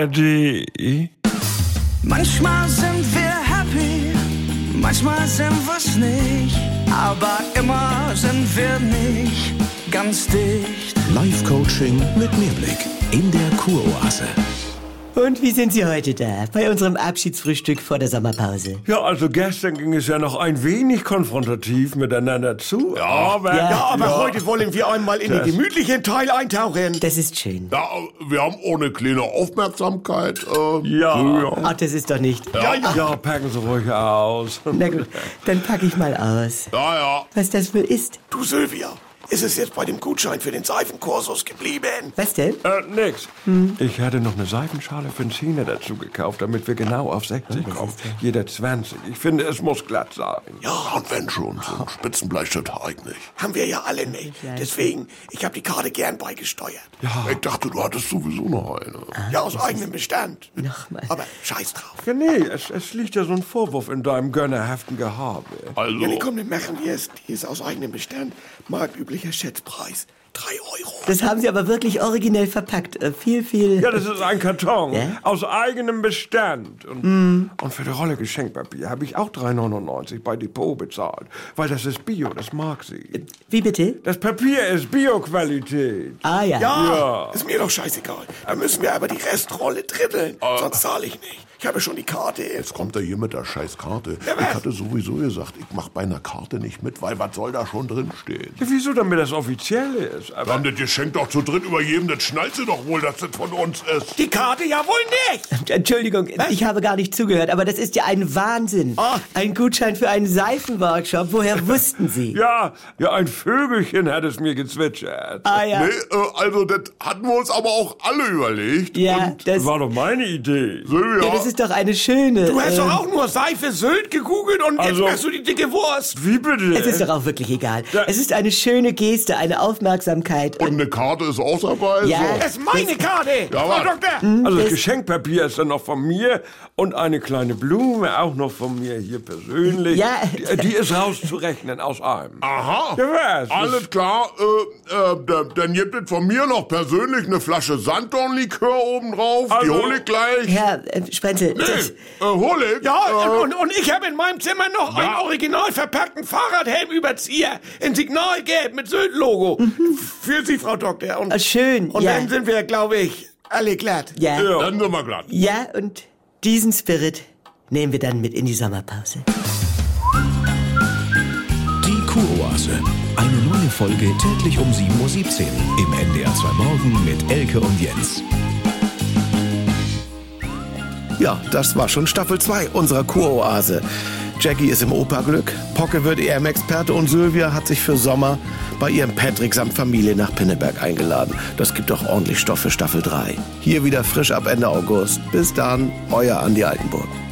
ARD. Manchmal sind wir happy, manchmal sind wir's nicht, aber immer sind wir nicht ganz dicht. Live-Coaching mit Mehrblick in der Kuroase. Und wie sind Sie heute da, bei unserem Abschiedsfrühstück vor der Sommerpause? Ja, also gestern ging es ja noch ein wenig konfrontativ miteinander zu, aber... Aber heute wollen wir einmal in den gemütlichen Teil eintauchen. Das ist schön. Ja, wir haben auch eine kleine Aufmerksamkeit. Ja. Ach, das ist doch nicht... Ja, packen Sie ruhig aus. Na gut, dann packe ich mal aus. Ja. Was das wohl ist. Du Sylvia, ist es jetzt bei dem Gutschein für den Seifenkursus geblieben? Was denn? Nix. Ich hatte noch eine Seifenschale für den Zehner dazu gekauft, damit wir genau auf 60 kommen. Jeder 20. Ich finde, es muss glatt sein. Ja, und wenn schon, so ein Spitzenbleistift eigentlich. Haben wir ja alle nicht. Deswegen, ich habe die Karte gern beigesteuert. Ja. Ich dachte, du hattest sowieso noch eine. Ja, aus eigenem Bestand. Nochmal. Aber scheiß drauf. Ja, nee, es liegt ja so ein Vorwurf in deinem gönnerhaften Gehabe. Also, Ja, nee, komm, den machen wir es. Die ist aus eigenem Bestand. Marktüblicher Schätzpreis. 3 Euro. Das haben Sie aber wirklich originell verpackt. Viel. Ja, das ist ein Karton Ja? aus eigenem Bestand. Und für die Rolle Geschenkpapier habe ich auch 3,99 bei Depot bezahlt. Weil das ist Bio, das mag sie. Wie bitte? Das Papier ist Bio-Qualität. Ah ja. Ja, ist mir doch scheißegal. Da müssen wir aber die Restrolle dritteln. Sonst zahle ich nicht. Ich habe schon die Karte. jetzt kommt er hier mit der scheiß Karte. Ja, was? Ich hatte sowieso gesagt, ich mach bei einer Karte nicht mit, weil was soll da schon drinstehen? Ja, wieso, damit das offiziell ist? Aber Dann das Geschenk doch zu dritt übergeben, das schnallt sie doch wohl, dass das von uns ist. Die Karte ja wohl nicht. Entschuldigung, ich habe gar nicht zugehört, aber das ist ja ein Wahnsinn. Ein Gutschein für einen Seifenworkshop. Woher wussten Sie? ja, ein Vögelchen hat es mir gezwitschert. Ah ja. Nee, also das hatten wir uns aber auch alle überlegt. Ja, Und das, War doch meine Idee. Silvia, ja, das ist doch eine schöne... Du hast doch auch nur Seife Sylt gegoogelt und Also- jetzt machst du die dicke Wurst. Wie bitte? Es ist doch auch wirklich egal. Ja. Es ist eine schöne Geste, eine Aufmerksamkeit. und eine Karte ist auch dabei. Ja. So. Das ist meine Karte. Ja, Frau was? Doktor. Also das Geschenkpapier ist dann noch von mir und eine kleine Blume auch noch von mir hier persönlich. Ja. Die ist rauszurechnen aus einem. Aha, Ja, was? alles klar. Dann gibt es von mir noch persönlich eine Flasche Sanddornlikör obendrauf. Die Also- hole ich gleich. Herr Sprenzel, das, Hol ich. Ja, und ich habe in meinem Zimmer noch einen original verpackten Fahrradhelmüberzieher in Signalgelb mit Sylt-Logo. Für Sie, Frau Doktor. Und, schön, und ja. dann sind wir, glaube ich, alle glatt. Ja. Dann sind wir glatt. Ja, und diesen Spirit nehmen wir dann mit in die Sommerpause. Die Kuroase. Eine neue Folge täglich um 7:17 Uhr im NDR 2 Morgen mit Elke und Jens. Ja, das war schon Staffel 2 unserer Kuroase. Jackie ist im Operglück, Pocke wird EM-Experte und Sylvia hat sich für Sommer bei ihrem Patrick samt Familie nach Pinneberg eingeladen. Das gibt doch ordentlich Stoff für Staffel 3. Hier wieder frisch ab Ende August. Bis dann, euer Andi Altenburg.